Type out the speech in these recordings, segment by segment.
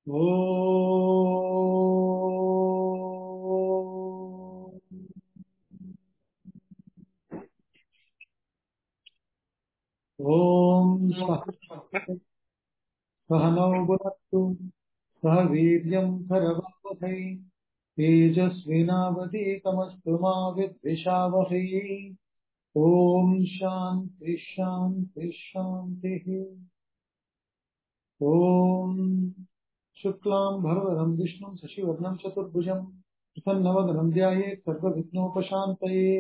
Om Sahanau Bhurattu Sahaviryam Karavavahai Tejasvinavadhitamastu ma vidvishavahai. Om Shanti Shanti Shanti. Om Shuklam Bharavaram Vishnum Sashivarnam Chaturbhujam Prasannavadhanam Dhyayet Sarvavighnopashantaye.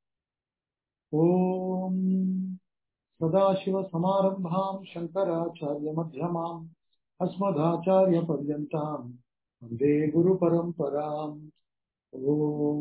Om सदाशिवसमारम्भां शङ्कराचार्यमध्यमाम् अस्मदाचार्यपर्यन्तां वन्दे गुरुपरम्पराम्. Om.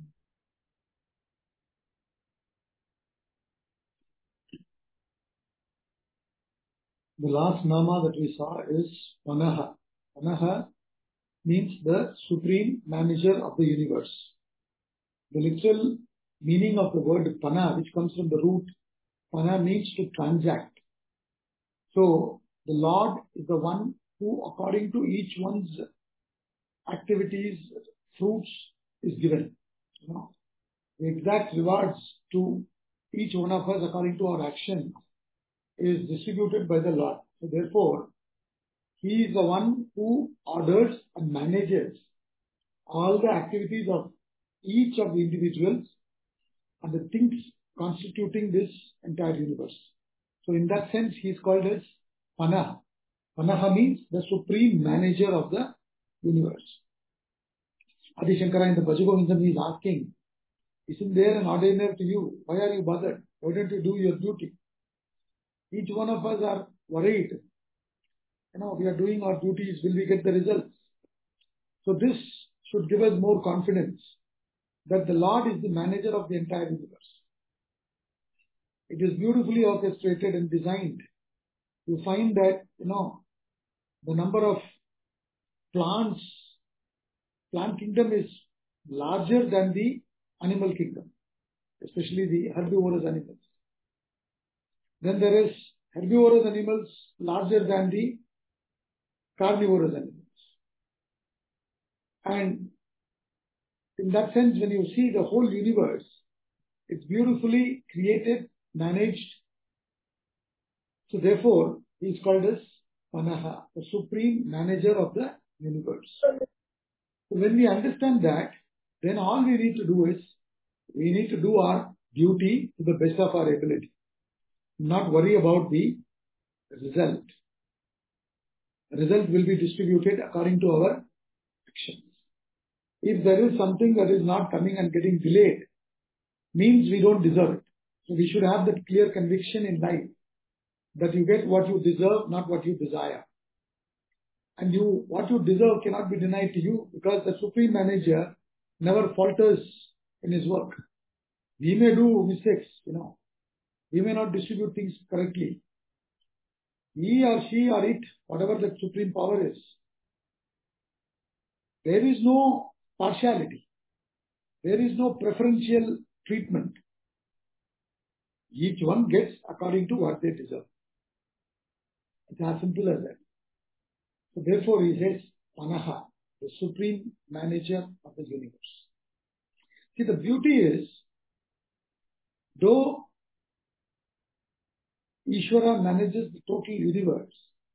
The last nama that we saw is Panaha. Panaha means the supreme manager of the universe. The literal meaning of the word Pana, which comes from the root Pana, means to transact. So the Lord is the one who, according to each one's activities, fruits is given. The exact rewards to each one of us according to our action is distributed by the Lord. So therefore, He is the one who orders and manages all the activities of each of the individuals and the things constituting this entire universe. So in that sense, he is called as Panaha. Panaha means the supreme manager of the universe. Adi Shankara in the Bhajagovindam, he is asking, isn't there an ordiner to you? Why are you bothered? Why don't you do your duty? Each one of us are worried. We are doing our duties. Will we get the results? So this should give us more confidence that the Lord is the manager of the entire universe. It is beautifully orchestrated and designed. You find that, the number of plant kingdom is larger than the animal kingdom, especially the herbivorous animals. Then there is herbivorous animals larger than the carnivorous animals. And in that sense, when you see the whole universe, it's beautifully created, managed. So therefore, he is called as Panaha, the supreme manager of the universe. So when we understand that, then all we need to do is, we need to do our duty to the best of our ability. Not worry about the result. The result will be distributed according to our actions. If there is something that is not coming and getting delayed, means we don't deserve it. So we should have that clear conviction in life that you get what you deserve, not what you desire. And what you deserve cannot be denied to you because the supreme manager never falters in his work. We may do mistakes, We may not distribute things correctly. He or she or it, whatever the supreme power is, there is no partiality. There is no preferential treatment. Each one gets according to what they deserve. It's as simple as that. So therefore he says, Panaha, the supreme manager of the universe. See, the beauty is, though Ishvara manages the total universe,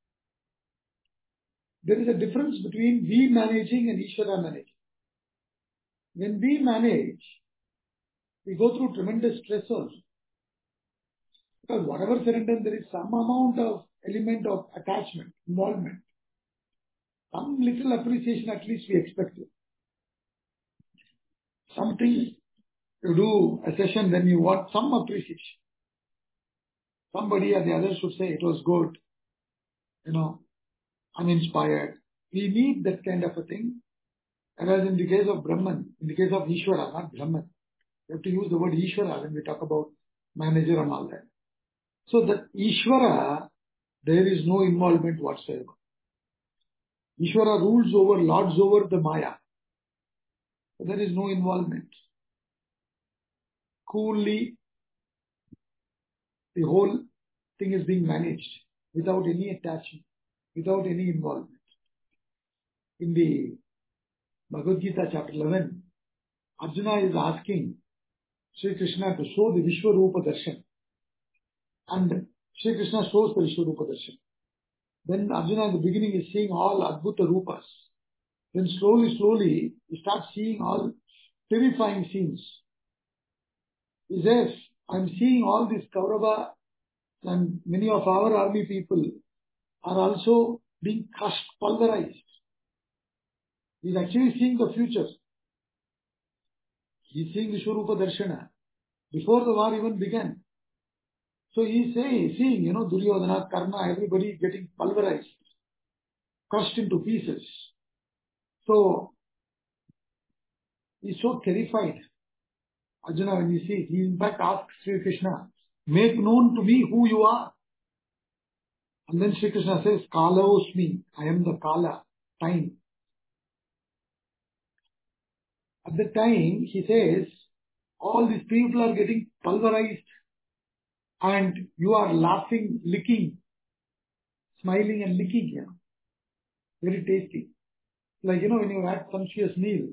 there is a difference between we managing and Ishvara managing. When we manage, we go through tremendous stress also. Because whatever surrender, there is some amount of element of attachment, involvement. Some little appreciation at least we expect it. Something you do a session, then you want some appreciation. Somebody or the other should say it was good, I'm inspired. We need that kind of a thing. Whereas in the case of Brahman, in the case of Ishvara, not Brahman, we have to use the word Ishvara when we talk about manager and all that. So that Ishvara, there is no involvement whatsoever. Ishvara lords over the Maya. So there is no involvement. Coolly, the whole thing is being managed without any attachment, without any involvement. in the Bhagavad Gita chapter 11, Arjuna is asking Sri Krishna to show the Vishwarupa Darshan. And Sri Krishna shows the Vishwarupa Darshan. Then Arjuna in the beginning is seeing all Adbhuta Rupas. Then slowly, he starts seeing all terrifying scenes. He says, I'm seeing all these Kaurava and many of our army people are also being crushed, pulverized. He's actually seeing the future. He's seeing Vishwarupa Darshana before the war even began. So he's seeing, Duryodhana, Karna, everybody getting pulverized, crushed into pieces. So he's so terrified. Arjuna, when he sees, he in fact asks Sri Krishna, make known to me who you are. And then Sri Krishna says, Kalaosmi, I am the Kala, time. At the time, he says, all these people are getting pulverized and you are laughing, licking, smiling and licking. Very tasty. Like, when you had sumptuous meal,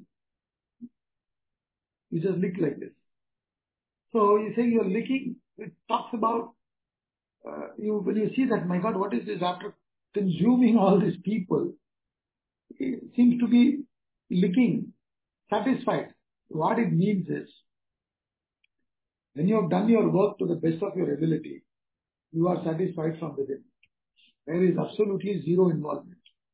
you just lick like this. So he's saying you're licking. It talks about, when you see that, my God, what is this? After consuming all these people, it seems to be licking, satisfied. What it means is, when you have done your work to the best of your ability, you are satisfied from within. There is absolutely zero involvement.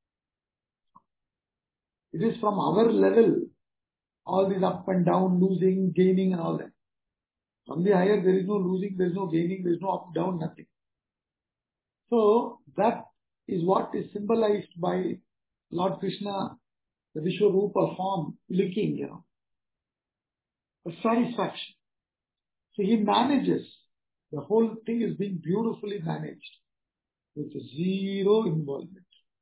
It is from our level, all this up and down, losing, gaining and all that. From the higher, there is no losing, there is no gaining, there is no up, down, nothing. So, that is what is symbolized by Lord Krishna, the Vishwarupa form, licking, a satisfaction. So he manages. The whole thing is being beautifully managed with zero involvement.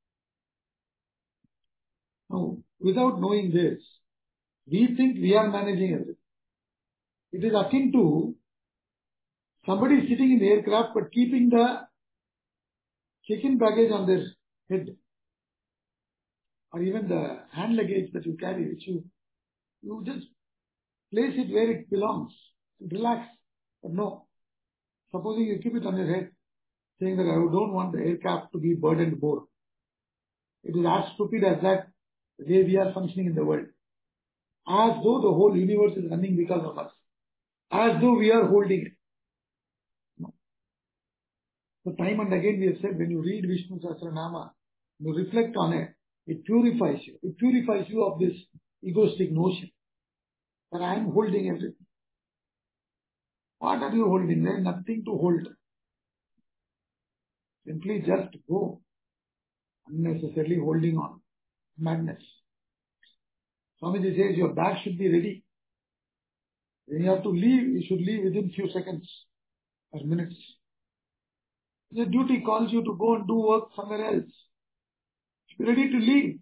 Now, without knowing this, we think we are managing everything. It is akin to somebody sitting in the aircraft but keeping the check-in baggage on their head, or even the hand luggage that you carry, which you just place it where it belongs, relax. But no, supposing you keep it on your head, saying that I don't want the aircraft to be burdened more. It is as stupid as that, the way we are functioning in the world. As though the whole universe is running because of us. As though we are holding it. No. So time and again we have said, when you read Vishnu Sahasranama, you reflect on it, it purifies you. It purifies you of this egoistic notion that I am holding everything. What are you holding? There is nothing to hold. Simply just go. Unnecessarily holding on. Madness. Swamiji says your bag should be ready. When you have to leave, you should leave within few seconds or minutes. Your duty calls you to go and do work somewhere else. You should be ready to leave.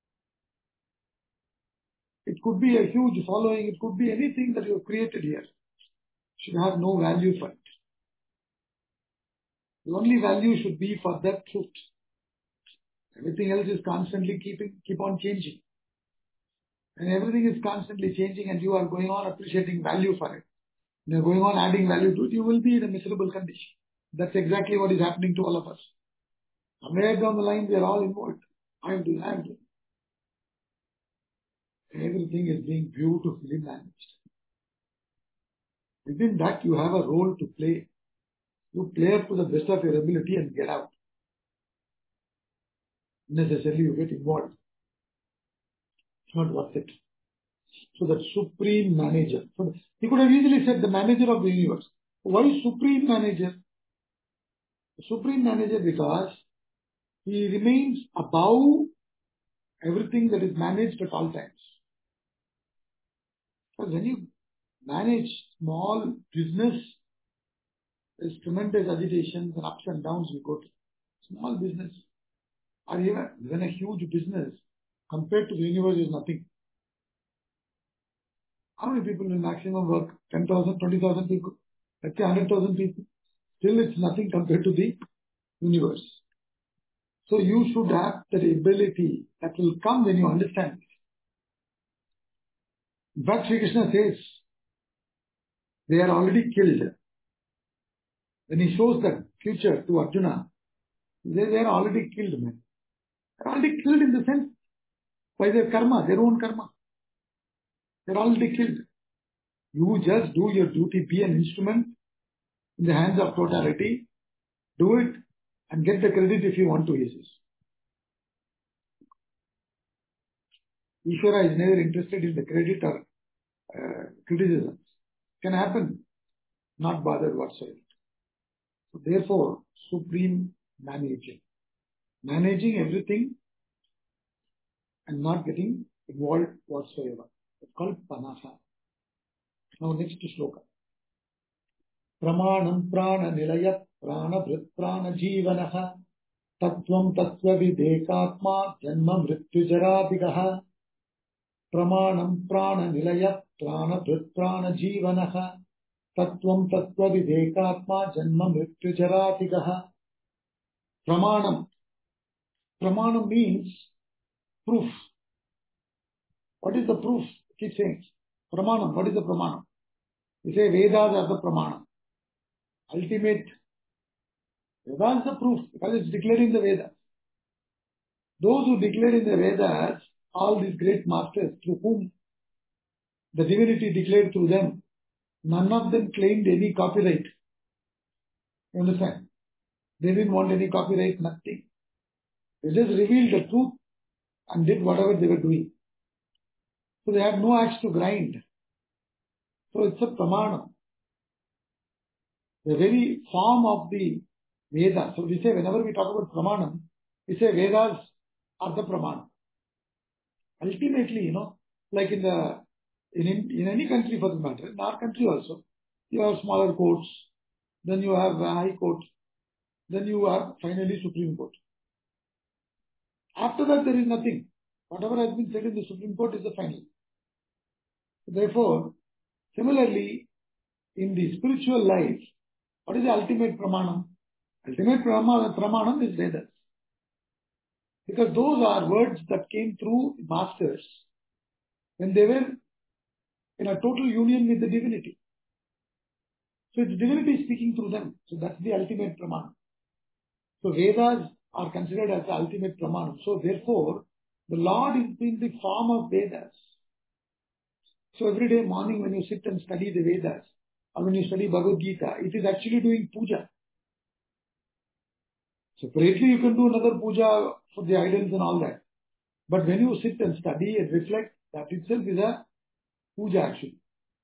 It could be a huge following. It could be anything that you have created here. Should have no value for it. The only value should be for that truth. Everything else is constantly keep on changing. And everything is constantly changing and you are going on appreciating value for it. When you are going on adding value to it, you will be in a miserable condition. That's exactly what is happening to all of us. Somewhere down the line, we are all involved. I am doing. Everything is being beautifully managed. Within that, you have a role to play. You play up to the best of your ability and get out. Necessarily, you get involved. It's not worth it. So that supreme manager. So he could have easily said the manager of the universe. Why supreme manager? The supreme manager because he remains above everything that is managed at all times. Because when you manage small business, there's tremendous agitations and ups and downs you go to. Small business or even a huge business compared to the universe is nothing. How many people will maximum work? 10,000, 20,000 people? Let's say 100,000 people. Still it's nothing compared to the universe. So you should have that ability that will come when you understand this. In fact, Sri Krishna says, they are already killed. When he shows the future to Arjuna, they are already killed, man. They are already killed in the sense by their karma, their own karma. They are already killed. You just do your duty, be an instrument in the hands of totality, do it and get the credit if you want to, he says. Ishvara is never interested in the credit or criticism. Can happen, not bothered whatsoever. So therefore, supreme managing. Managing everything and not getting involved whatsoever. It's called Panaha. Now next shloka. Pramanam prana nilayat prana bhrit prana jivanaha tattvam tattva videkatma janma mrityu jaradigaha. Pramanam prana nilayat prana bhrit prana jivanaha tattvam tattva videkatma janma mrityu jaradigaha. Pramanam. Pramanam means proof. What is the proof? Keep saying. Pramanam. What is the pramanam? We say Vedas are the pramanam. Ultimate. Vedas is the proof because it's declared in the Vedas. Those who declared in the Vedas, all these great masters through whom the divinity declared through them, none of them claimed any copyright. You understand? They didn't want any copyright, nothing. They just revealed the truth and did whatever they were doing. So they had no axe to grind. So it's a pramanam. The very form of the Vedas. So we say whenever we talk about pramanam, we say Vedas are the pramanam. Ultimately, like in any country for the matter, in our country also, you have smaller courts, then you have high court, then you have finally Supreme Court. After that, there is nothing. Whatever has been said in the Supreme Court is the final. Therefore, similarly, in the spiritual life, what is the ultimate pramanam? Ultimate pramanam is Vedas. Because those are words that came through masters when they were in a total union with the divinity. So it's divinity speaking through them. So that's the ultimate pramanam. So Vedas are considered as the ultimate pramanam. So therefore, the Lord is in the form of Vedas. So every day morning when you sit and study the Vedas, or when you study Bhagavad Gita, it is actually doing puja. Separately you can do another puja for the idols and all that. But when you sit and study and reflect, that itself is a puja actually.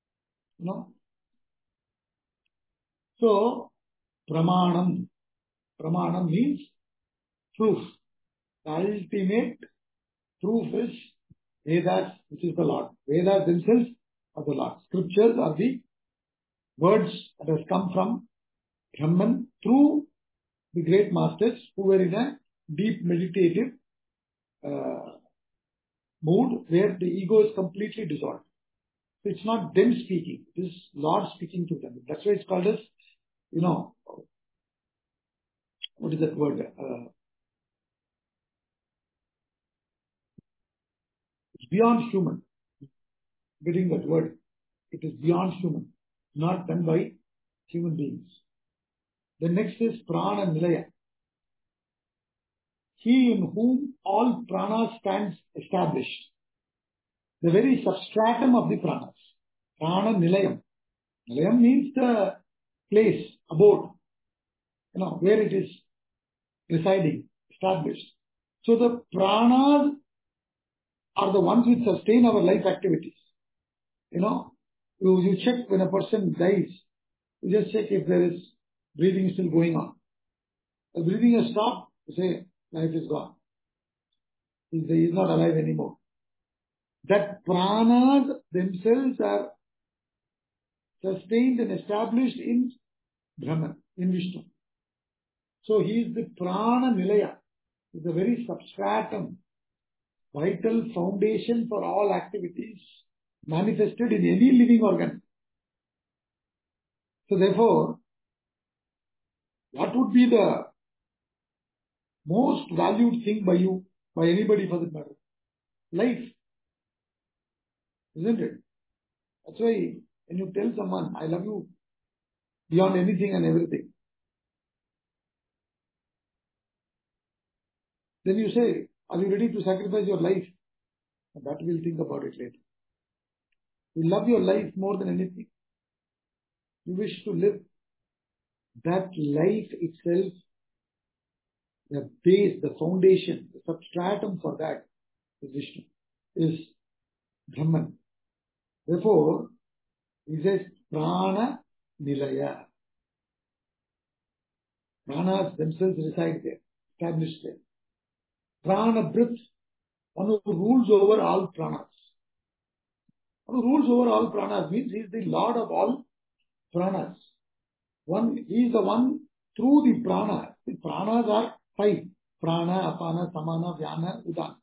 So, pramanam. Pramanam means proof. The ultimate proof is Vedas, which is the Lord. Vedas themselves are the Lord. Scriptures are the words that has come from Brahman through the great masters who were in a deep meditative mood where the ego is completely dissolved. So it's not them speaking, it is Lord speaking to them. That's why it's called as, what is that word? It's beyond human. Getting that word. It is beyond human, not done by human beings. The next is prana nilaya. He in whom all prana stands established. The very substratum of the pranas. Prana nilayam. Nilayam means the place, abode, where it is residing, established. So the pranas are the ones which sustain our life activities. You check when a person dies, you just check if there is breathing still going on. If breathing has stopped, you say life is gone. He is not alive anymore. That pranas themselves are sustained and established in Brahman, in Vishnu. So he is the prana nilaya, is the very substratum, vital foundation for all activities manifested in any living organ. So therefore, what would be the most valued thing by you, by anybody for that matter. Life. Isn't it? That's why when you tell someone, I love you beyond anything and everything, then you say, are you ready to sacrifice your life? And that we'll think about it later. You love your life more than anything. You wish to live that life itself, the base, the foundation, the substratum for that is Vishnu, is Brahman. Therefore, he says Prana Nilaya. Pranas themselves reside there, established there. Prana Brith, one who rules over all pranas. One who rules over all pranas means he is the Lord of all pranas. He is the one through the prana. The pranas are five. Prana, Apana, Samana, Vyana, Udana.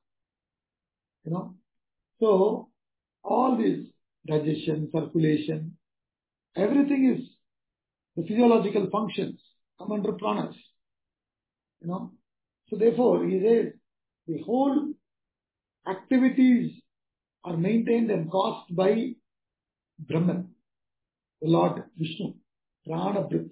So, all these digestion, circulation, everything is the physiological functions come under pranas. So therefore, he says the whole activities are maintained and caused by Brahman, the Lord Vishnu, Prana Brith,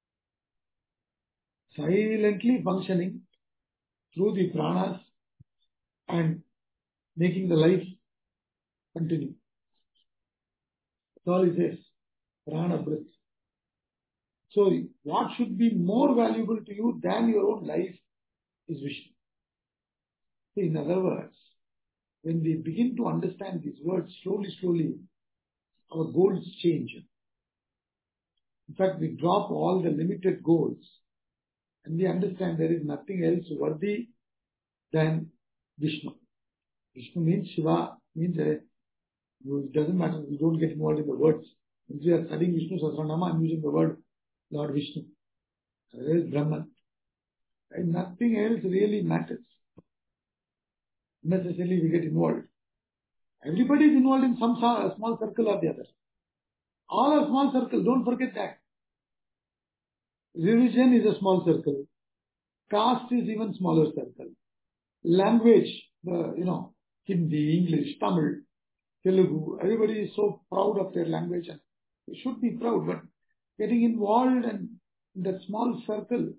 silently functioning through the pranas and making the life continue. That's all he says, Prana Brith. So what should be more valuable to you than your own life is Vishnu. See, in other words, when we begin to understand these words, slowly, our goals change. In fact, we drop all the limited goals and we understand there is nothing else worthy than Vishnu. Vishnu means Shiva, means it doesn't matter, we don't get involved in the words. Since we are studying Vishnu Sahasranama, I'm using the word Lord Vishnu. There is Brahman. And nothing else really matters. Necessarily we get involved. Everybody is involved in some small circle or the other. All are small circle, don't forget that. Religion is a small circle. Caste is even smaller circle. Language, Hindi, English, Tamil, Telugu, everybody is so proud of their language and they should be proud, but getting involved in that small circle,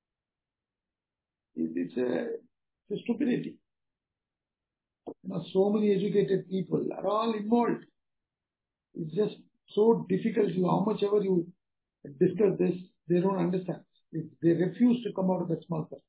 it's a stupidity. So many educated people are all involved. It's just so difficult. How much ever you discuss this, they don't understand. They refuse to come out of that small circle.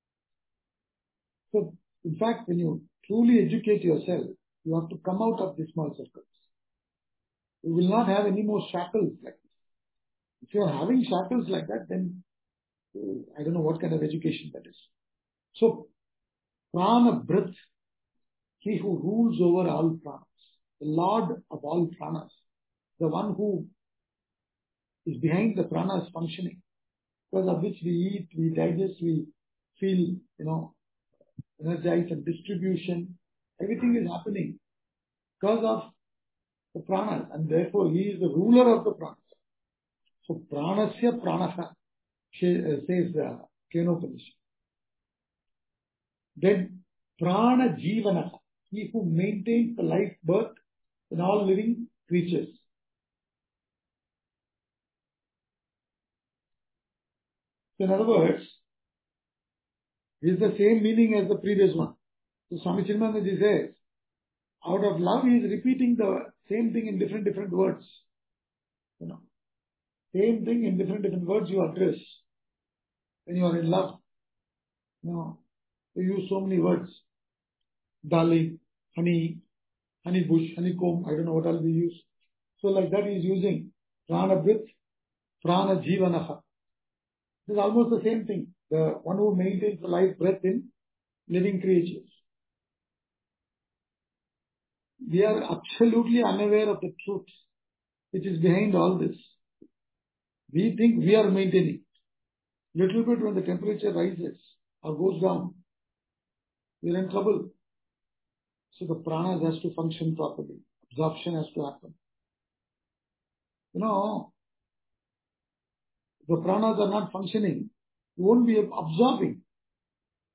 So, in fact, when you truly educate yourself, you have to come out of these small circles. You will not have any more shackles like this. If you are having shackles like that, then I don't know what kind of education that is. So, Prana Brith, he who rules over all pranas, the Lord of all pranas, the one who is behind the pranas functioning, because of which we eat, we digest, we feel, energized and distribution, everything is happening because of the pranas, and therefore he is the ruler of the pranas. So pranasya pranaha, says Kenopanishad. Then prana jivanaha, he who maintains the life birth in all living creatures. So in other words, it is the same meaning as the previous one. So Swami Chinmayanandaji says, out of love he is repeating the same thing in different words. Same thing in different words you address. When you are in love, you use so many words. Darling, honey, honey bush, honeycomb, I don't know what else we use. So like that he is using prana brith, prana jivanaha. This is almost the same thing. The one who maintains the life breath in living creatures. We are absolutely unaware of the truth which is behind all this. We think we are maintaining. Little bit when the temperature rises or goes down, we are in trouble. So the pranas has to function properly. Absorption has to happen. The pranas are not functioning. You won't be absorbing.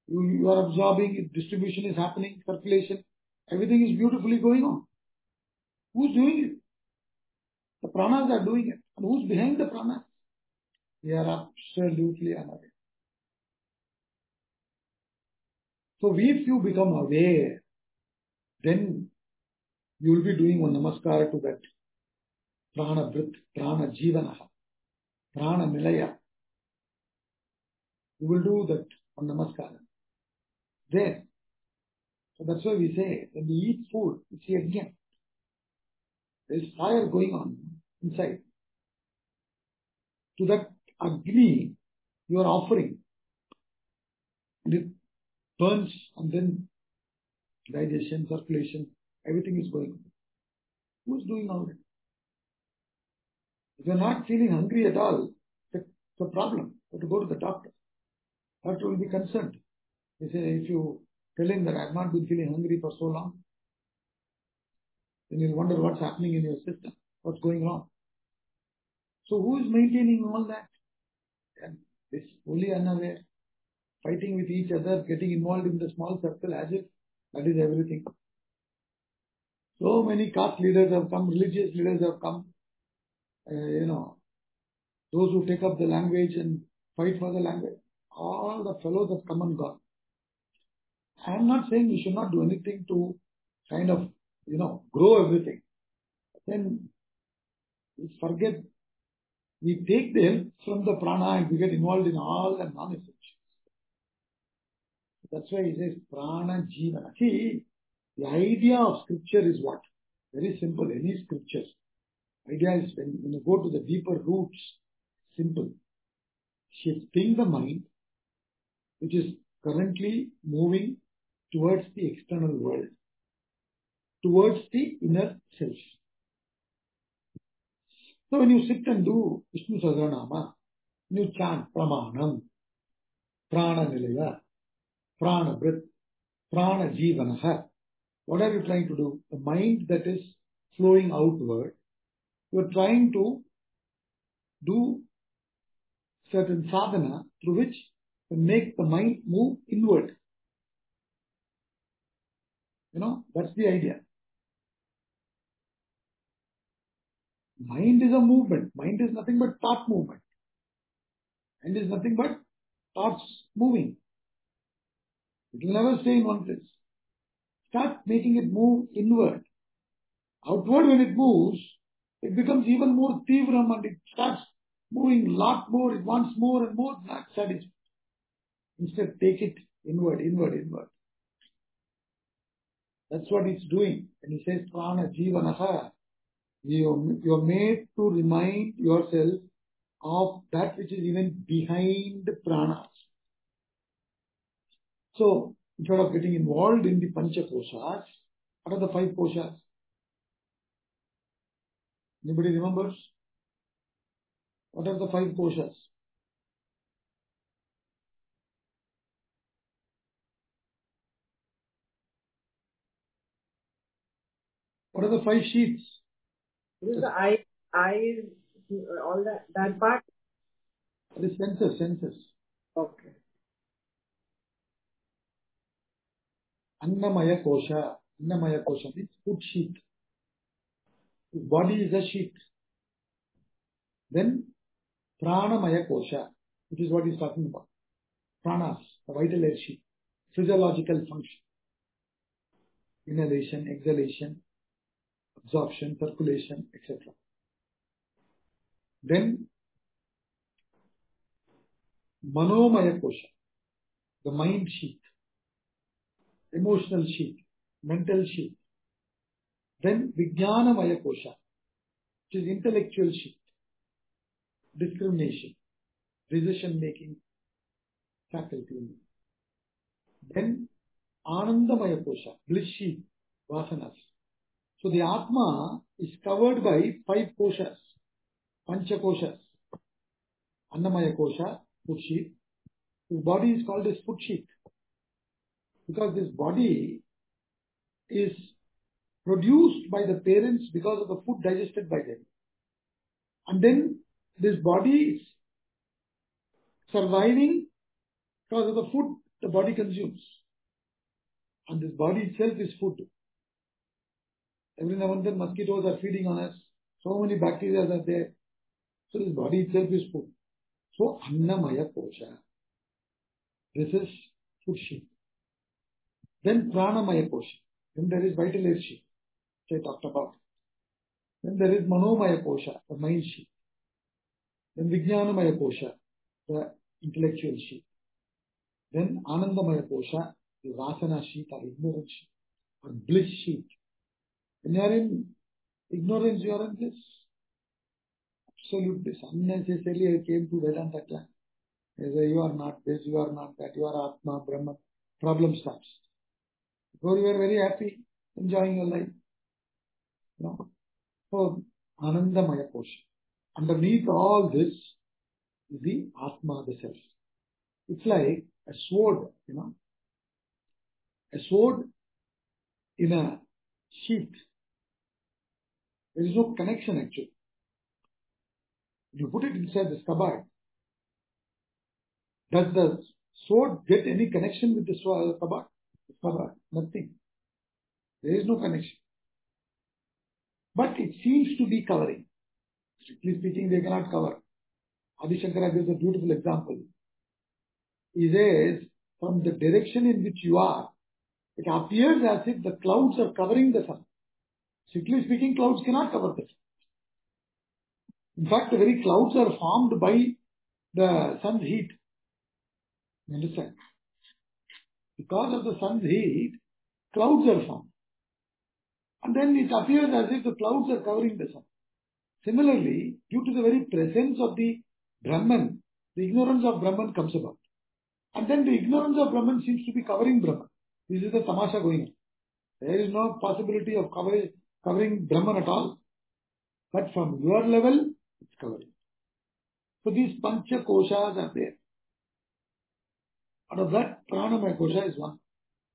You are absorbing, distribution is happening, circulation, everything is beautifully going on. Who's doing it? The pranas are doing it. And who's behind the pranas? We are absolutely unaware. So if you become aware, then you will be doing one namaskar to that prana vrit, prana jivanaha, prana nilaya. You will do that one namaskar. There. So that's why we say, when we eat food, it's again. There is fire going on inside. To that Agni, you are offering. And it burns, and then digestion, circulation, everything is going on. Who's doing all that? If you're not feeling hungry at all, it's a problem. You have to go to the doctor. Doctor will be concerned. They say, if you tell him that I've not been feeling hungry for so long, then you'll wonder what's happening in your system, what's going on. So who is maintaining all that? And this fully unaware, fighting with each other, getting involved in the small circle as if that is everything. So many caste leaders have come, religious leaders have come, those who take up the language and fight for the language. All the fellows have come and gone. I am not saying we should not do anything to kind of, grow everything. Then we forget, we take the help from the prana and we get involved in all the non-essentials. That's why he says prana jivana. See, the idea of scripture is what? Very simple. Any scripture. Idea is when you go to the deeper roots, simple. Shifting the mind, which is currently moving towards the external world, towards the inner self. So when you sit and do Vishnu Sahasranama, you chant Pramanam, Prana Nilaya, Prana Vrit, Prana Jivanaha. What are you trying to do? The mind that is flowing outward, you are trying to do certain sadhana through which you make the mind move inward. That's the idea. Mind is a movement. Mind is nothing but thought movement. Mind is nothing but thoughts moving. It will never stay in one place. Start making it move inward. Outward, when it moves, it becomes even more tivram and it starts moving a lot more. It wants more and more, not satisfied. Instead, take it inward, inward, inward. That's what it's doing. And he says, prana jivanaha. You're made to remind yourself of that which is even behind the pranas. So, instead of getting involved in the pancha koshas, what are the 5 koshas? Anybody remembers? What are the 5 koshas? What are the 5 sheets? This is the eyes, all that part? The senses. Okay. Annamaya kosha. Annamaya kosha means food sheet. His body is a sheet. Then pranamaya kosha, which is what he's talking about. Pranas, the vital air sheet. Physiological function. Inhalation, exhalation, absorption, circulation, etc. Then manomaya kosha, the mind sheet, emotional sheet, mental sheet. Then vijnanamaya kosha, which is intellectual sheet, discrimination, decision making faculty. Then anandamaya kosha, bliss sheet, vasanas. So the Atma is covered by 5 koshas, pancha koshas. Annamaya kosha, food sheet. His body is called as food sheet because this body is produced by the parents because of the food digested by them. And then this body is surviving because of the food the body consumes. And this body itself is food. Every now and then mosquitoes are feeding on us. So many bacteria are there. So this body itself is food. So Annamaya Kosha. This is food sheet. Then Pranamaya Kosha. Then there is vital air sheet, which I talked about. Then there is Manomaya Kosha, the mind sheet. Then Vijnanamaya Kosha, the intellectual sheet. Then Anandamaya Kosha, the Vasana sheet or ignorance sheet or bliss sheet. When you are in ignorance, you are in bliss. Absolute bliss. Unnecessarily I came to Vedanta class. They say you are not this, you are not that, you are Atma, Brahman. Problem starts. Before you were very happy, enjoying your life. No. So, Anandamaya Kosha. Underneath all this is the Atma, the self. It's like a sword, a sword in a sheath. There is no connection actually. If you put it inside the cupboard, does the sword get any connection with the cupboard? Nothing. There is no connection. But it seems to be covering. Strictly speaking, they cannot cover. Adi Shankara gives a beautiful example. He says, from the direction in which you are, it appears as if the clouds are covering the sun. Strictly speaking, clouds cannot cover the sun. In fact, the very clouds are formed by the sun's heat. You understand? Because of the sun's heat, clouds are formed. And then it appears as if the clouds are covering the sun. Similarly, due to the very presence of the Brahman, the ignorance of Brahman comes about. And then the ignorance of Brahman seems to be covering Brahman. This is the tamasha going on. There is no possibility of covering Brahman at all. But from your level, it's covering. So these Pancha Koshas are there. Out of that, Pranamaya Kosha is one.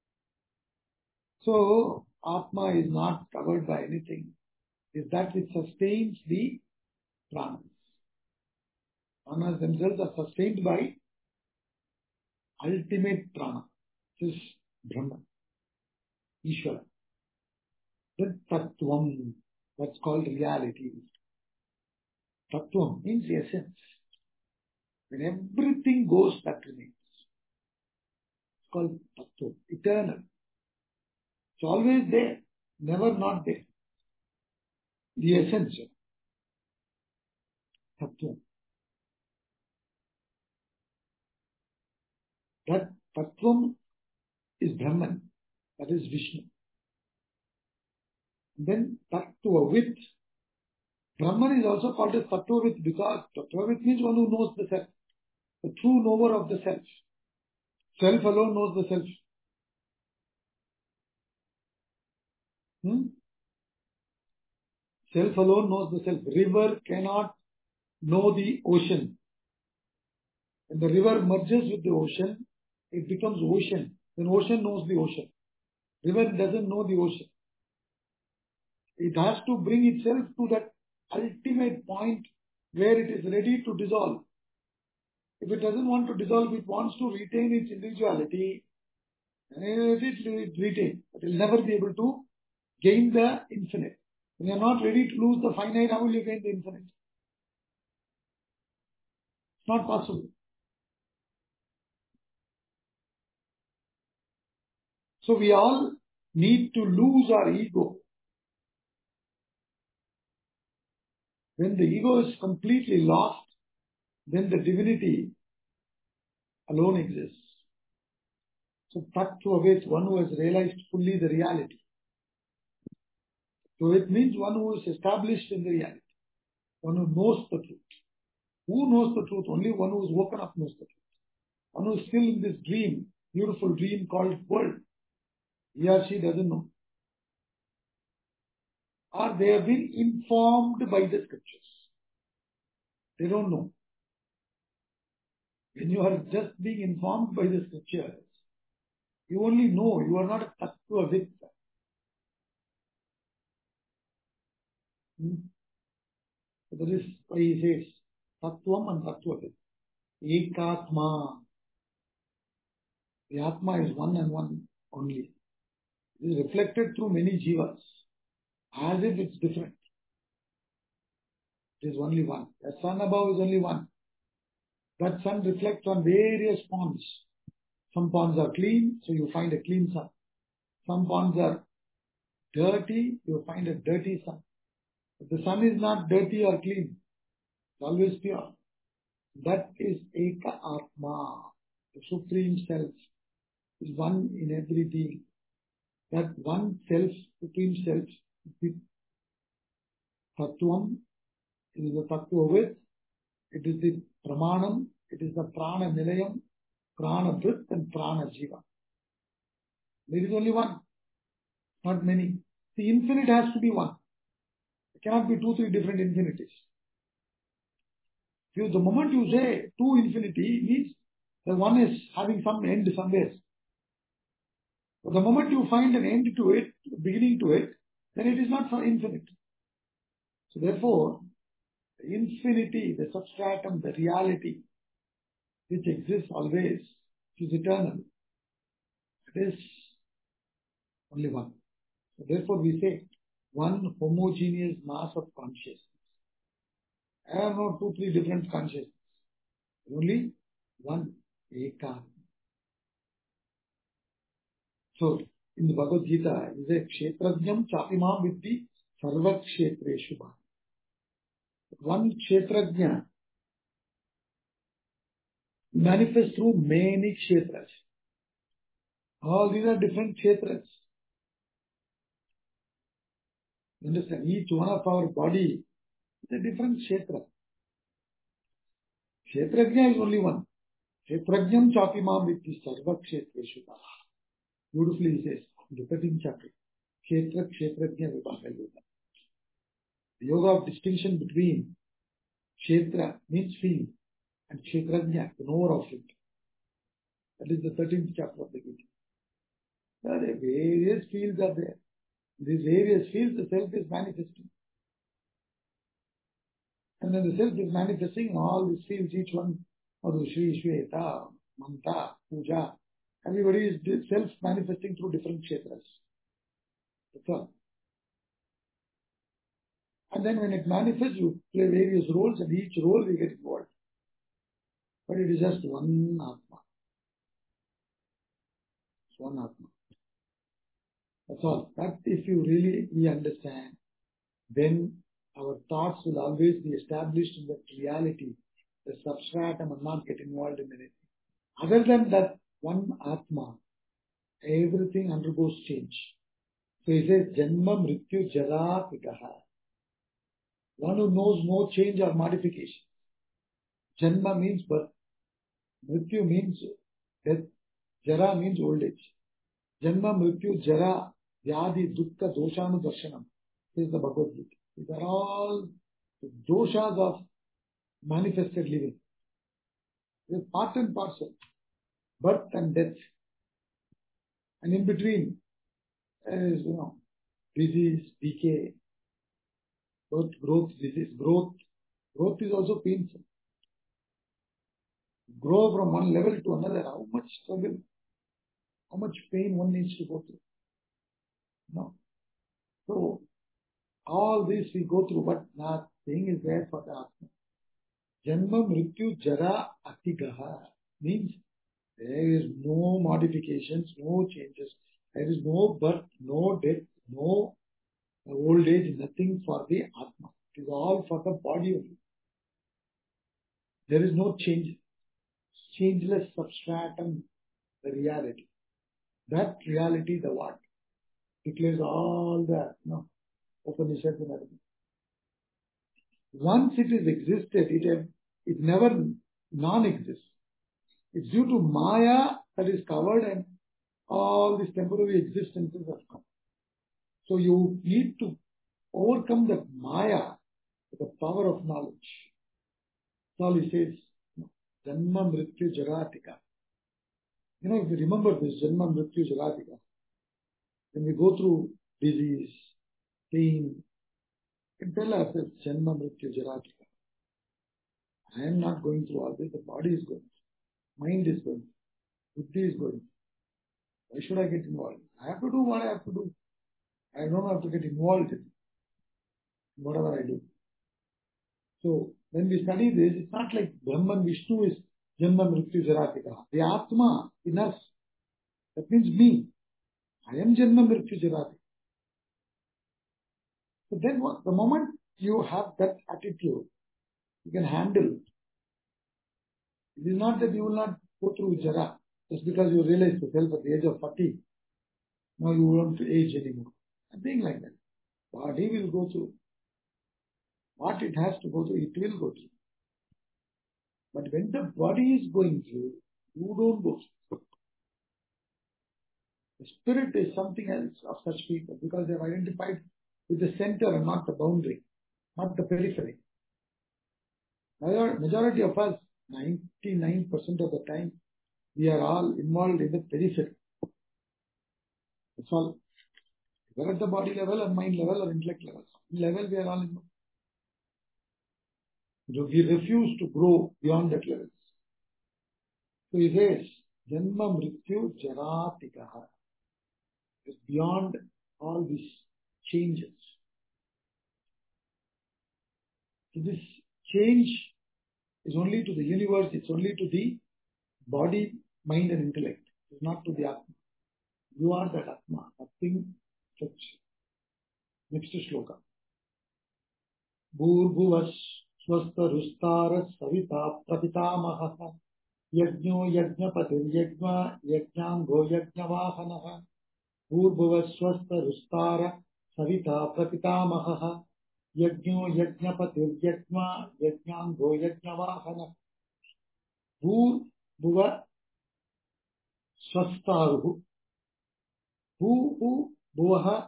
So, Atma is not covered by anything. It's that which sustains the pranas. Pranas themselves are sustained by ultimate prana, which is Brahman, Ishvara. Then Tattvam, that's called reality. Tattvam means essence. When everything goes, that remains. It's called Tattvam, eternal. It's always there, never not there. The essence of Tattvam. That Tattvam is Brahman, that is Vishnu. Then Tattvavit. Brahman is also called as Tattvavit because Tattvavit means one who knows the self, the true knower of the self. Self alone knows the self. Self alone knows the self. River cannot know the ocean. When the river merges with the ocean, it becomes ocean. Then ocean knows the ocean. River doesn't know the ocean. It has to bring itself to that ultimate point where it is ready to dissolve. If it doesn't want to dissolve, it wants to retain its individuality, and it will retain. It will never be able to gain the infinite. When you are not ready to lose the finite, how will you gain the infinite? It's not possible. So we all need to lose our ego. When the ego is completely lost, then the divinity alone exists. So Tattvavit, one who has realized fully the reality. So it means one who is established in the reality, one who knows the truth. Who knows the truth? Only one who is woken up knows the truth. One who is still in this dream, beautiful dream called world. He or she doesn't know. Or they have been informed by the scriptures. They don't know. When you are just being informed by the scriptures, you only know, you are not a Tattvavit. So that is why he says Tattvam and Tattvavit. Ekatma. The Atma is one and one only. It is reflected through many jivas, as if it's different. It is only one. The sun above is only one. That sun reflects on various ponds. Some ponds are clean, so you find a clean sun. Some ponds are dirty, you find a dirty sun. But the sun is not dirty or clean. It's always pure. That is Eka Atma. The Supreme Self is one in every being. That one self, Supreme Self, is the Tattvam, it is the Tattvavid, it is the Pramanam, it is the Prana Nilayam, Prana Brit and Prana Jiva. There is only one, not many. The infinite has to be one. It cannot be two, three different infinities. The moment you say two infinity, means the one is having some end somewhere. But the moment you find an end to it, beginning to it, then it is not for infinite. So therefore, the infinity, the substratum, the reality, which exists always, is eternal. It is only one. So therefore we say, one homogeneous mass of consciousness. There are no two, three different consciousness. Only one Eka. So, in the Bhagavad Gita, it is a Kshetrajnam Chapimam Vidhi Sarva Kshetreshu. One Kshetrajna manifests through many Kshetras. All these are different Kshetras. You understand? Each one of our body is a different Kshetra. Kshetrajna is only one. Kshetrajnam Chapimam Vidhi Sarva Kshetreshu. Beautifully he says, in the 13th chapter, Kshetra Kshetrajna Vibhaga Yoga. The yoga of distinction between Kshetra means field and Kshetrajna, the knower of it. That is the 13th chapter of the Gita. There are various fields are there. In these various fields, the self is manifesting. And when the self is manifesting in all these fields, each one, Shri, Shweta, Mamta, Puja, everybody is self-manifesting through different kshetras. That's all. And then when it manifests, you play various roles, and each role we get involved. But it is just one Atma. It's one Atma. That's all. That if you really understand, then our thoughts will always be established in that reality, the substratum, and not get involved in anything. Other than that one Atma, everything undergoes change. So he says, Janma Mrityu Jara Pikaha. One who knows no change or modification. Janma means birth. Mrityu means death. Jara means old age. Janma Mrityu Jara Vyadi Dukkha Doshanu Darshanam. This is the Bhagavad Gita. These are all the doshas of manifested living. It is part and parcel. Birth and death. And in between, there is, disease, decay, birth, growth, disease, growth. Growth is also painful. Grow from one level to another. How much struggle, how much pain one needs to go through. No. So, all this we go through, but nothing is there for the Atma. Janma Mrityu Jara Atigaha means there is no modifications, no changes. There is no birth, no death, no old age, nothing for the Atma. It is all for the body only. There is no change. Changeless substratum, the reality. That reality, the what? Declares all the Upanishads and everything. Once it is existed, it never non-exists. It's due to Maya that is covered and all these temporary existences have come. So you need to overcome that Maya with the power of knowledge. That's all he says. Janma Mrityu Jaratika. If you remember this Janma Mrityu Jaratika, when we go through disease, pain, we can tell ourselves Janma Mrityu Jaratika. I am not going through all this. The body is going. Mind is going. Buddhi is going. Why should I get involved? I have to do what I have to do. I don't have to get involved in whatever I do. So when we study this, it's not like Brahman Vishnu is Janma Mrityu Jaratika. The Atma in us, that means me. I am Janma Mrityu Jaratika. So then what, the moment you have that attitude, you can handle it. It is not that you will not go through Jara just because you realize yourself at the age of 40. Now you won't age anymore. Nothing like that. Body will go through. What it has to go through, it will go through. But when the body is going through, you don't go through. The spirit is something else of such people because they have identified with the center and not the boundary, not the periphery. Majority of us, 99% of the time, we are all involved in the periphery. That's all. Whether at the body level or mind level or intellect level. Level we are all involved. We refuse to grow beyond that level. So he says, Janma Mrityu Jaratikaha. It's beyond all these changes. So this change is only to the universe, it's only to the body, mind and intellect. It's not to the Atma. You are that Atma, nothing such. Next shloka. Bhurvuvas swasta rustara savita prapitamaha yajno yajnapatir yajna yajnango yajnavahanaha Bhurvuvas swasta rustara savita prapitamaha yajno yajnapatir yajna yajnango yajnavahanaha Bhurvuva swastaruhu Bhuvaha.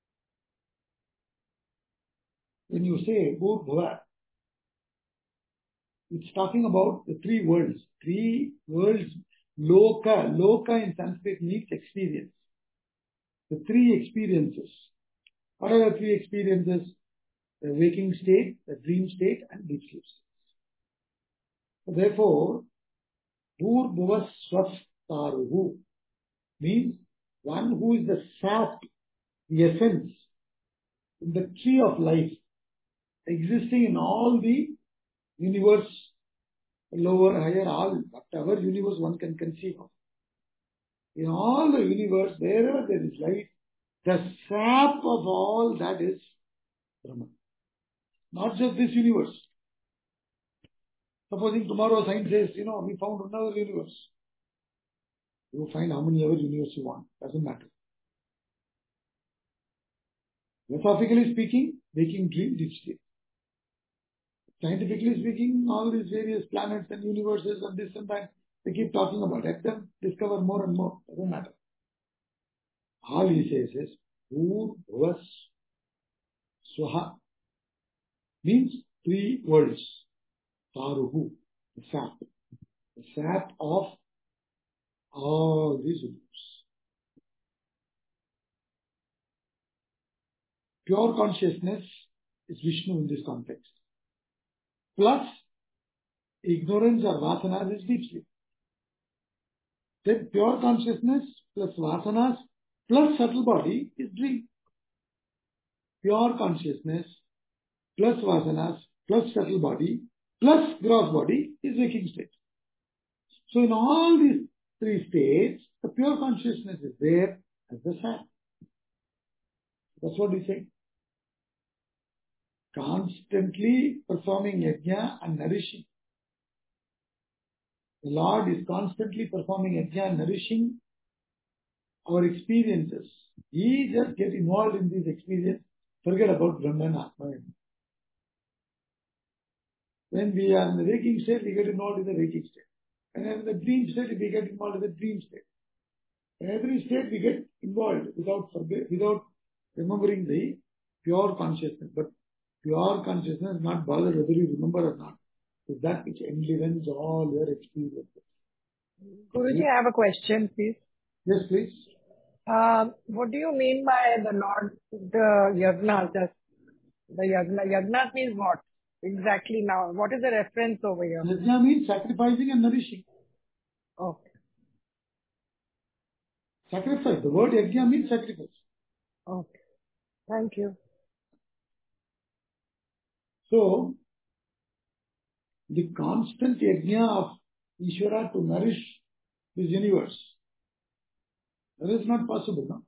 When you say Bhurvuva, it's talking about the three worlds. Three worlds, Loka. Loka in Sanskrit means experience. The three experiences. What are the three experiences? The waking state, the dream state, and deep sleep state. So therefore, Bhurvuva swastaruhu means one who is the sap, the essence, in the tree of life, existing in all the universe, lower, higher, all, whatever universe one can conceive of. In all the universe, wherever there is life, the sap of all that is Brahman. Not just this universe. Supposing tomorrow science says, we found another universe. You find how many other universe you want. Doesn't matter. Philosophically speaking, waking dream, deep sleep. Scientifically speaking, all these various planets and universes and this and that, they keep talking about it. Let them discover more and more. Doesn't matter. All he says is, Bhurvuvas Swaha means three words. Taruhu, the sap. The sap of all these universes. Pure consciousness is Vishnu in this context. Plus, ignorance or vasanas is deep sleep. Then pure consciousness plus vasanas plus subtle body is dream. Pure consciousness plus vasanas plus subtle body plus gross body is waking state. So in all these three states, the pure consciousness is there as the sap. That's what he said. Constantly performing yajna and nourishing. The Lord is constantly performing yajna and nourishing our experiences. He just get involved in these experiences. Forget about Brahman Atma. When we are in the waking state, we get involved in the waking state. And in the dream state, we get involved in the dream state. In every state, we get involved without remembering the pure consciousness. But pure consciousness is not bothered whether you remember or not. It's that which enlivens all your experiences. Guruji, I have a question, please. Yes, please. What do you mean by the Lord, the yajna? The yajna. Yajna means what? Exactly now. What is the reference over here? Yajna means sacrificing and nourishing. Okay. Sacrifice. The word yajna means sacrifice. Okay. Thank you. So, the constant yajna of Ishvara to nourish this universe, that is not possible, no?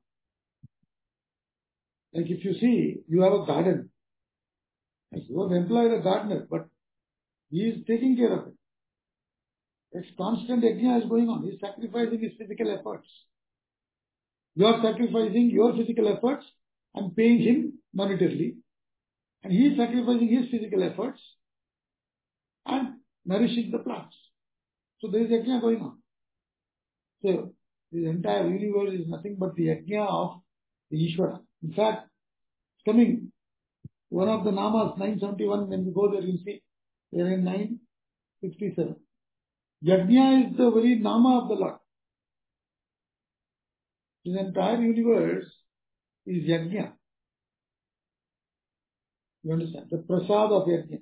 Like if you see, you have a garden. You have employed a gardener, but he is taking care of it. It's constant yajna is going on. He is sacrificing his physical efforts. You are sacrificing your physical efforts and paying him monetarily. And he is sacrificing his physical efforts and nourishing the plants. So there is yajna going on. So this entire universe is nothing but the yajna of the Ishvara. In fact, coming one of the namas, 971, when we go there, you see, they are in 967. Yajna is the very nama of the Lord. This entire universe is yajna. You understand? The prasad of yajna.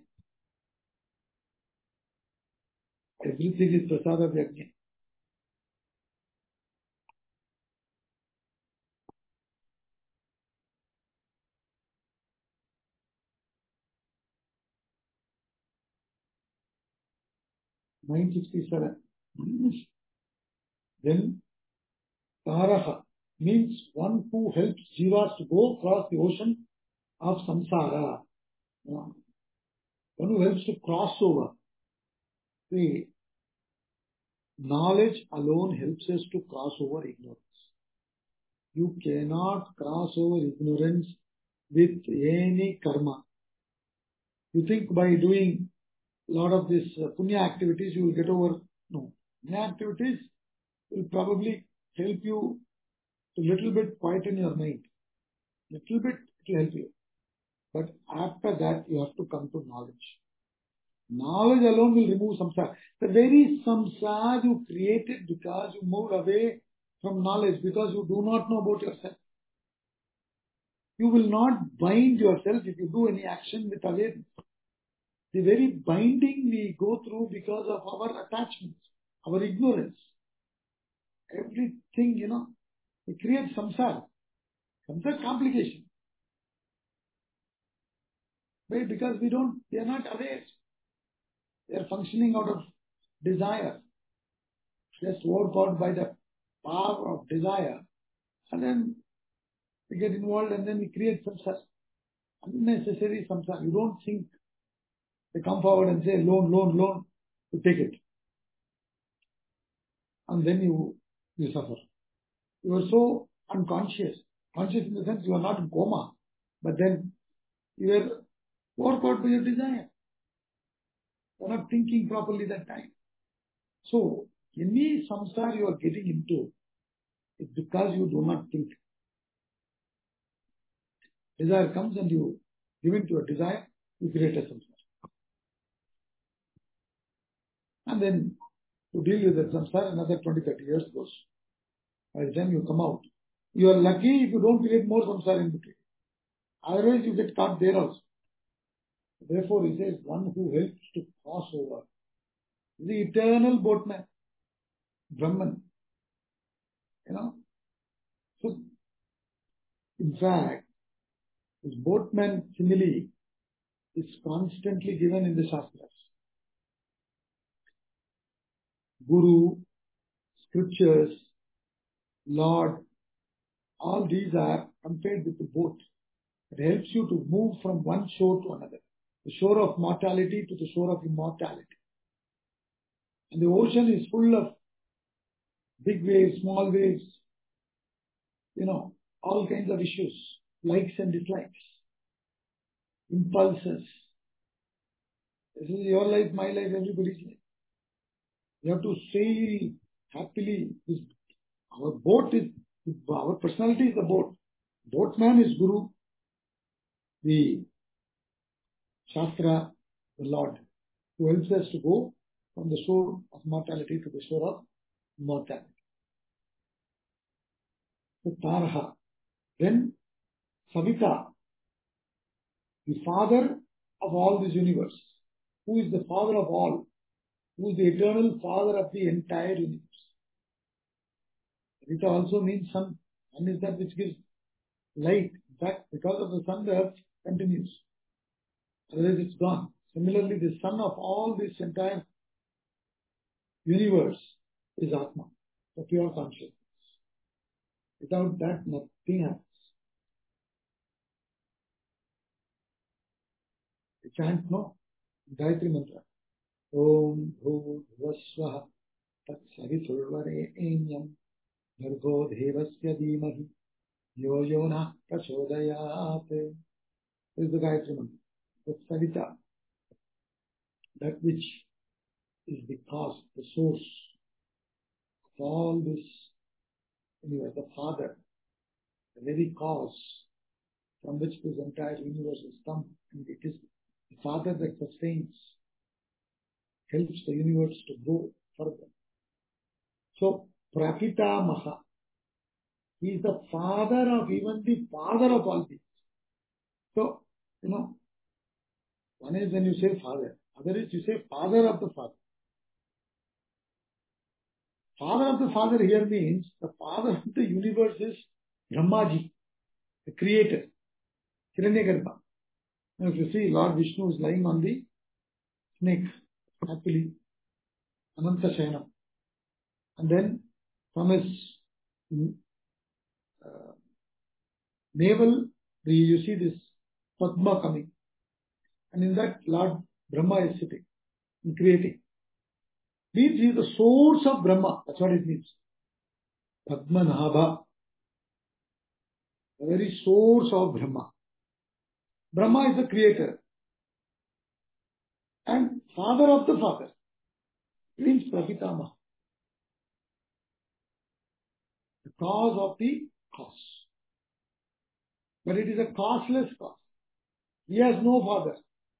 Everything is prasad of yajna. (967). Then Taraha means one who helps jivas to go across the ocean of samsara. One who helps to cross over. See, knowledge alone helps us to cross over ignorance. You cannot cross over ignorance with any karma. You think by doing a lot of these punya activities you will get over. No. Punya activities will probably help you to little bit quieten your mind. Little bit it will help you. But after that you have to come to knowledge. Knowledge alone will remove samsara. The very samsara you created because you moved away from knowledge, because you do not know about yourself. You will not bind yourself if you do any action with awareness. The very binding we go through because of our attachments, our ignorance. Everything, it creates samsara. Samsara complication. Why? Because we are not aware. They are functioning out of desire. Just overpowered by the power of desire. And then we get involved and then we create samsara. Unnecessary samsara. You don't think they come forward and say loan, you take it. And then you suffer. You are so unconscious. Conscious in the sense you are not in coma. But then you are overpowered by your desire. You are not thinking properly that time. So, any samsara you are getting into, it's because you do not think. Desire comes and you give in to a desire, you create a samsara. And then to deal with that samsara, another 20-30 years goes. By the time you come out, you are lucky if you don't create more samsara in between. Otherwise you get caught there also. Therefore he says, one who helps to cross over. The eternal boatman, Brahman. So, in fact, this boatman simile is constantly given in the Shastras. Guru, scriptures, Lord, all these are compared with the boat. It helps you to move from one shore to another. The shore of mortality to the shore of immortality. And the ocean is full of big waves, small waves, all kinds of issues, likes and dislikes, impulses. This is your life, my life, everybody's life. You have to sail happily. Our personality is the boat. Boatman is Guru, the Shastra, the Lord, who helps us to go from the shore of mortality to the shore of immortality. So Tarha. Then Savita, the father of all this universe. Who is the father of all? Who is the eternal father of the entire universe? Savita also means sun. Sun is that which gives light. In fact, because of the sun, the earth continues. Otherwise, it's gone. Similarly, the sun of all this entire universe is Atma, the pure consciousness. Without that, nothing happens. You chant, no? Gayatri Mantra. Om Bhuvasvaha Tat Saviturvarenyam Bhargo Devasya Dhimahi Yo Yona Prachodayat. This is the Gayatri Mantra. The Savita, that which is the cause, the source of all this universe, the Father, the very cause from which this entire universe has come, and it is the Father that sustains, helps the universe to grow further. So, Prapitamaha, he is the father of even the father of all things. So, one is when you say father, other is you say father of the father. Father of the father here means the father of the universe is Brahmaji, the creator, Hiranyagarbha. Now, if you see, Lord Vishnu is lying on the snake, happily, Ananta Shayana. And then from his navel, you see this Padma coming. And in that, Lord Brahma is sitting and creating. Means he is the source of Brahma. That's what it means. Padmanabha, the very source of Brahma. Brahma is the creator and father of the father. Means Prapitama, the cause of the cause. But it is a causeless cause. He has no father.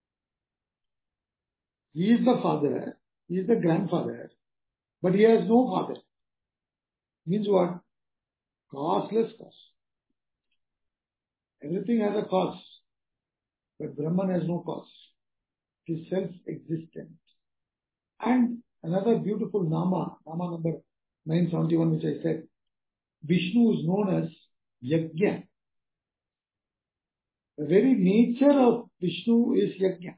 He is the father, he is the grandfather, but he has no father. Means what? Causeless cause. Everything has a cause, but Brahman has no cause. It is self-existent. And another beautiful Nama number 971, which I said, Vishnu is known as Yajna. The very nature of Vishnu is Yajna.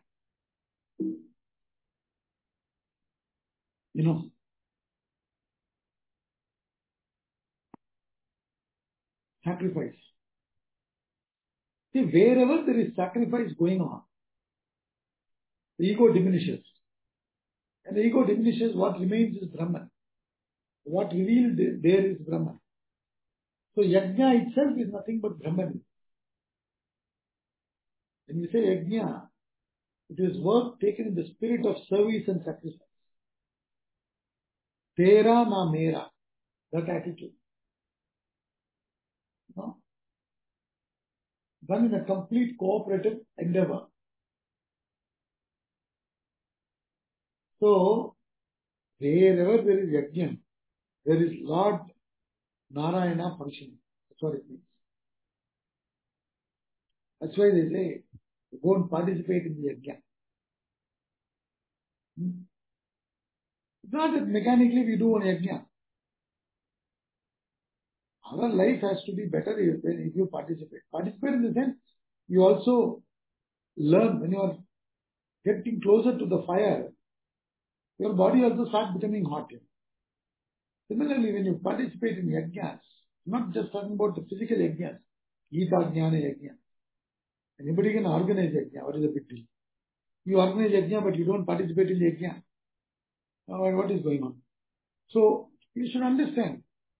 Sacrifice. See, wherever there is sacrifice going on, the ego diminishes. And the ego diminishes, what remains is Brahman. What revealed there is Brahman. So Yajna itself is nothing but Brahman. When we say Yajna, it is work taken in the spirit of service and sacrifice. Tera na mera, that attitude. Done in a complete cooperative endeavor. So, wherever there is Yajna, there is Lord Narayana functioning. That's what it means. That's why they say, go and participate in the Yajna. It's not that mechanically we do an Yajna. Our life has to be better if you participate. Participate in the sense, you also learn when you are getting closer to the fire, your body also starts becoming hot. Similarly, when you participate in yajnas, not just talking about the physical yajnas, Gita Jnana yajna. Anybody can organize yajna. What is the big deal? You organize yajna, but you don't participate in the yajna. What is going on? So, you should understand.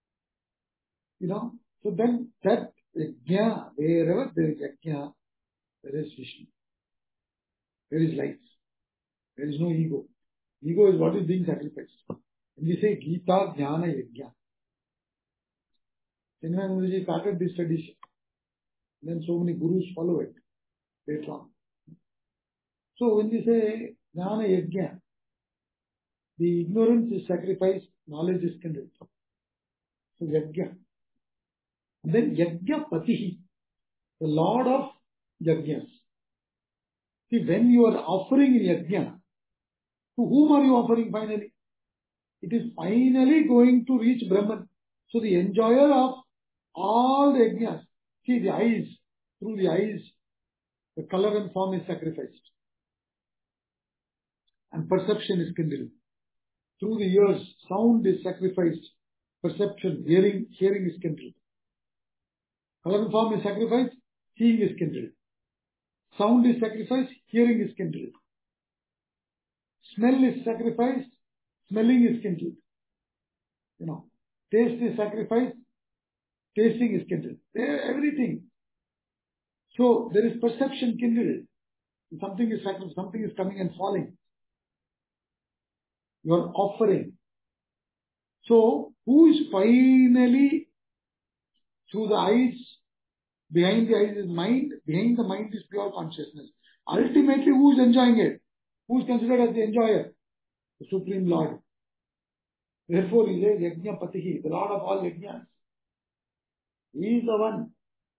So then that yajna, wherever there is yajna, there is Vishnu. There is life. There is no ego. Ego is what is being sacrificed. When we say Gita Jnana Yajna, Chinmayanandaji started this tradition. Then so many gurus follow it later on. So when we say Jnana Yajna, the ignorance is sacrificed, knowledge is kindled. So Yajna. And then Yajna Patihi, the Lord of Yajnas. See, when you are offering in Yajna, to whom are you offering finally? It is finally going to reach Brahman. So the enjoyer of all the yajnas, see the eyes, through the eyes, the color and form is sacrificed. And perception is kindled. Through the ears, sound is sacrificed. Perception, hearing is kindled. Color and form is sacrificed, seeing is kindled. Sound is sacrificed, hearing is kindled. Smell is sacrificed, smelling is kindled. Taste is sacrificed, tasting is kindled. Everything. So there is perception kindled. Something is sacrificed, something is coming and falling. You are offering. So who is finally, through the eyes, behind the eyes is mind, behind the mind is pure consciousness. Ultimately, who is enjoying it? Who is considered as the enjoyer? The Supreme Lord. Therefore, he says, Yajna Patihi, the Lord of all Yajnas. He is the one,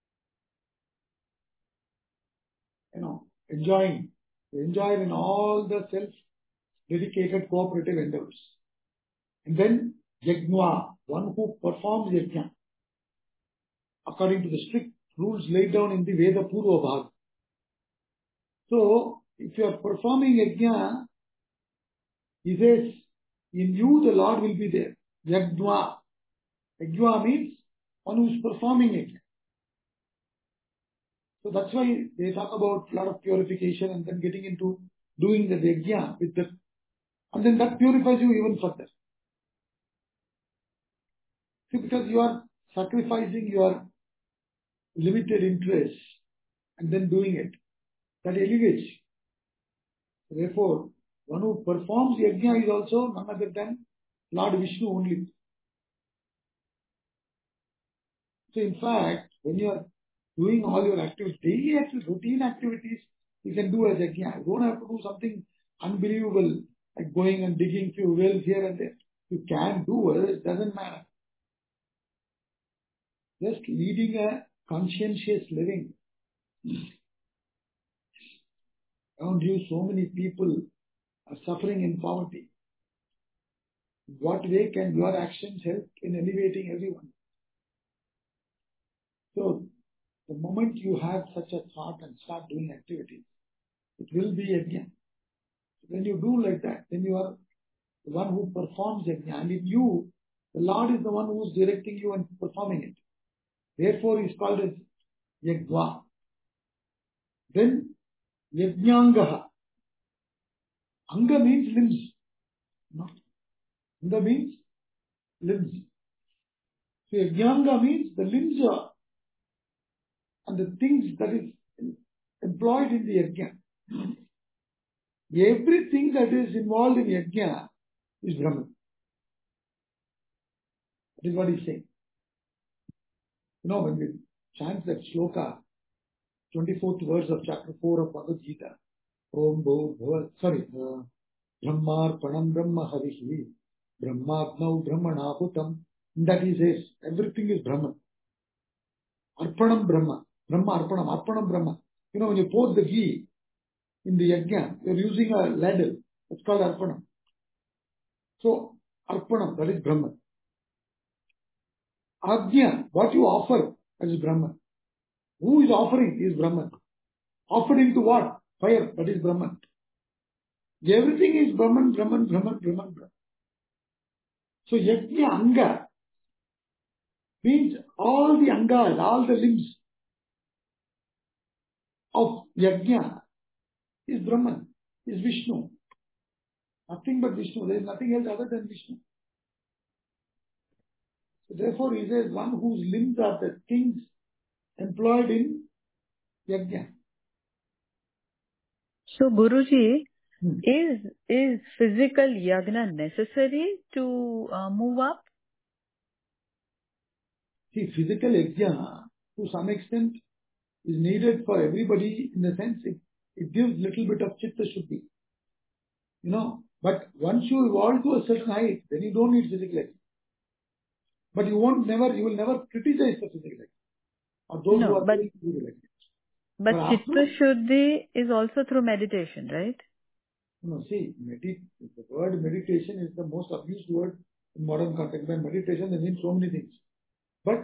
enjoying. The enjoyer in all the self-dedicated cooperative endeavors. And then, Yajna, one who performs Yajna, according to the strict rules laid down in the Veda Purva Bhag. So, if you are performing Yajna, he says, in you the Lord will be there. Yajna. Yajna means one who is performing it. So that's why they talk about a lot of purification and then getting into doing the yajna with the, and then that purifies you even further. See, because you are sacrificing your limited interests and then doing it. That elevates. Therefore, one who performs yajna is also none other than Lord Vishnu only. So in fact, when you are doing all your activities, daily activities, routine activities, you can do as yajna. You don't have to do something unbelievable, like going and digging few wells here and there. You can do it, it doesn't matter. Just leading a conscientious living. Around you, so many people are suffering in poverty. What way can your actions help in elevating everyone? So, the moment you have such a thought and start doing activities, it will be yajna. When you do like that, then you are the one who performs yajna. And in you, the Lord is the one who is directing you and performing it. Therefore, he is called as Yajna. Then, Yajnangaha. Anga means limbs. No? Anga means limbs. So, Yajnanga means the limbs are and the things that is employed in the yajna. Everything that is involved in yajna is Brahman. That is what he's saying. When we chant that shloka, 24th verse of chapter 4 of Bhagavad Gita, Om Bho Bhava, Brahmarpanam Brahma Harihi, Brahmagnav Brahmanahutam, that he says, everything is Brahman. Arpanam Brahma, Brahma Arpanam, Arpanam Brahma. When you pour the ghee in the yajna, you're using a ladle. It's called Arpanam. So, Arpanam, that is Brahman. Ajna, what you offer, that is Brahman. Who is offering is Brahman. Offered into what? Fire, that is Brahman. Everything is Brahman, Brahman, Brahman, Brahman, Brahman. So, yajna anga means all the angas, all the limbs of yajna is Brahman, is Vishnu. Nothing but Vishnu. There is nothing else other than Vishnu. So therefore, he says, one whose limbs are the things employed in yajna. So, Guruji, is physical yajna necessary to move up? See, physical yajna, to some extent, is needed for everybody in the sense it gives little bit of chitta shuddhi. But once you evolve to a certain height, then you don't need physical yajna. But you will never criticize the physical yajna. Or those who are doing physical yajna. But chitta shuddhi is also through meditation, right? See, the word meditation is the most abused word in modern context. By meditation, they mean so many things. But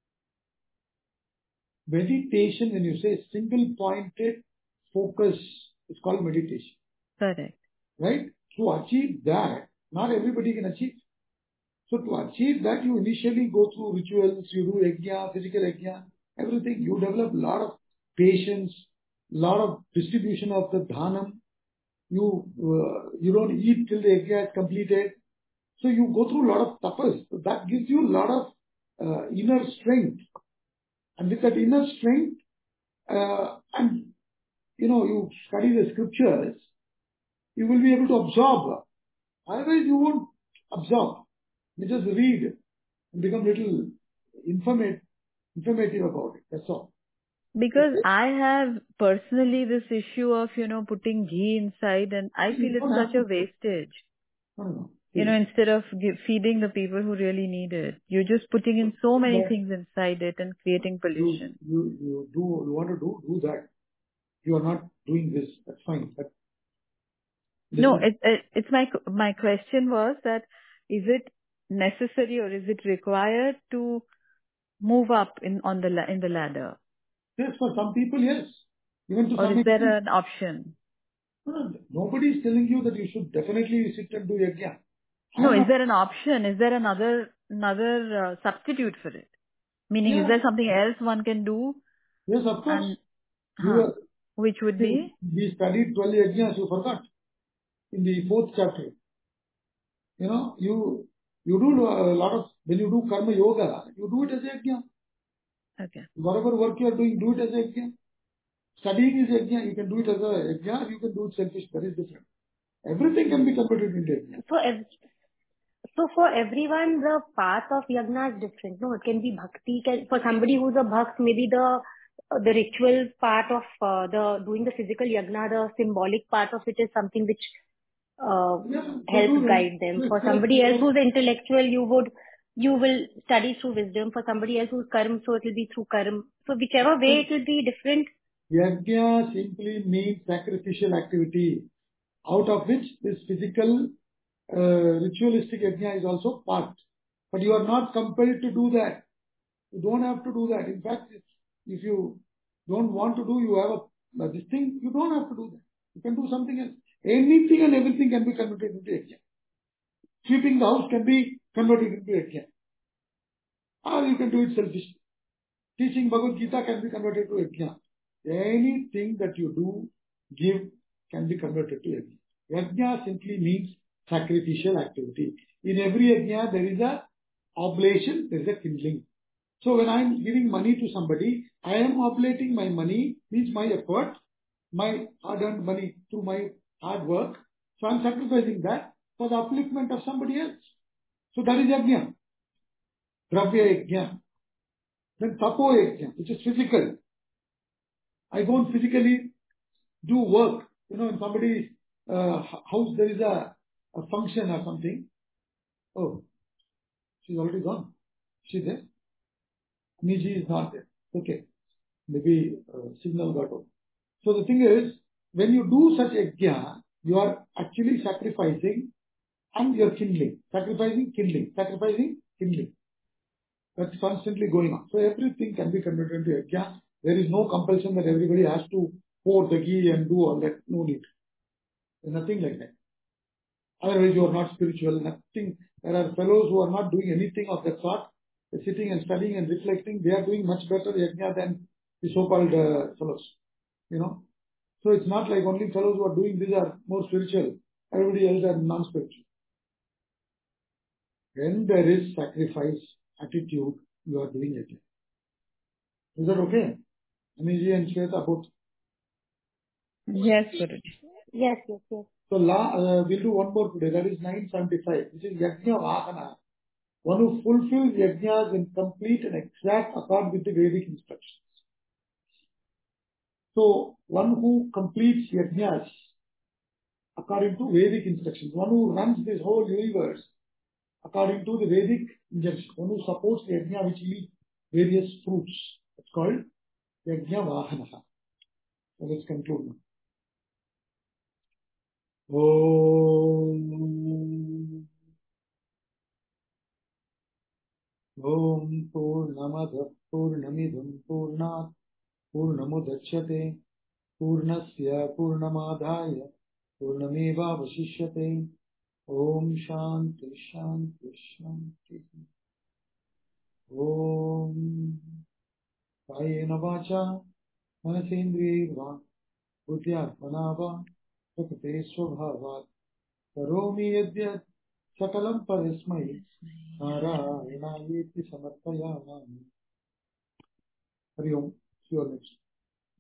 meditation, when you say single-pointed focus, it's called meditation. Correct. Right? To achieve that, not everybody can achieve. So to achieve that, you initially go through rituals, you do yajna, physical yajna, everything. You develop a lot of patience, lot of distribution of the dhanam. You don't eat till the yajna is completed. So you go through a lot of tapas. So that gives you a lot of inner strength. And with that inner strength, and you study the scriptures, you will be able to absorb. Otherwise, you won't absorb. You just read and become little informative about it. That's all. Because I have personally this issue of, putting ghee inside, and I feel it's such a wastage. No. Instead of feeding the people who really need it. You're just putting in so many things inside it and creating pollution. You want to do that. You are not doing this. That's fine. But no, it's my question was that is it necessary or is it required to move up in the ladder? Yes, for some people, yes. Even to or some is there an option? No, nobody is telling you that you should definitely sit and do yajna. No, is there an option? Is there another substitute for it? Meaning, is there something else one can do? Yes, of course. Which would be? We studied 12 yajnas, you forgot. In the 4th chapter. You do a lot of, when you do karma yoga, you do it as yajna. Okay. Whatever work you are doing, do it as yajna. Studying is yajna. You can do it as a yajna, you can do it selfish. That is different. Everything can be converted into yajna. So for everyone, the path of yajna is different. No, it can be bhakti. For somebody who's a bhakt, maybe the ritual part of the doing the physical yajna, the symbolic part of it is something which helps guide them. For somebody else who's intellectual, you will study through wisdom. For somebody else who's karma, so it will be through karma. So whichever way it will be different. Yajna simply means sacrificial activity, out of which this physical ritualistic yajna is also part. But you are not compelled to do that. You don't have to do that. In fact, if you don't want to do, you have this thing, you don't have to do that. You can do something else. Anything and everything can be converted into yajna. Sweeping the house can be converted into yajna. Or you can do it selfishly. Teaching Bhagavad Gita can be converted to yajna. Anything that you do, give, can be converted to yajna. Yajna simply means sacrificial activity. In every yajna, there is a oblation, there is a kindling. So when I am giving money to somebody, I am oblating my money, means my effort, my hard-earned money through my hard work. So I am sacrificing that for the upliftment of somebody else. So that is yajna. Dravya yajna. Then tapo yajna, which is physical. I don't physically do work. In somebody's house there is a function or something. Oh, she's already gone. She's there? Niji is not there. Okay. Maybe signal got out. So the thing is, when you do such yajna, you are actually sacrificing and you are kindling. Sacrificing, kindling. Sacrificing, kindling. That's constantly going on. So everything can be converted into yajna. There is no compulsion that everybody has to pour the ghee and do all that. No need. There's nothing like that. Otherwise, you are not spiritual. Nothing. There are fellows who are not doing anything of that sort. They're sitting and studying and reflecting. They are doing much better yajna than the so-called fellows. So it's not like only fellows who are doing this are more spiritual. Everybody else are non-spiritual. When there is sacrifice attitude, you are doing it. Is that okay? Aniji and Shweta both. Yes, Guruji. Yes. So we'll do one more today. That is 975, which is Yajna Vahana. One who fulfills yajnas in complete and exact accord with the Vedic instructions. So one who completes yajnas according to Vedic instructions. One who runs this whole universe according to the Vedic injunctions. One who supports the yajna which yields various fruits. It's called Yajna Vahanaha. So let's conclude now. Om Om Purnamada Purnamidam Purnat Purnamudachyate Purnasya Purnamadhaya Purnamevavashishyate. Om Shanti Shanti Shanti. Om Kayena Vacha Manasendriyeva Buddhyatmana va Prakrite Swabhavat Karomi Yadyat Sakalam Parismai Narayana Yeti Samarpayamami. Hari Om. See you all next.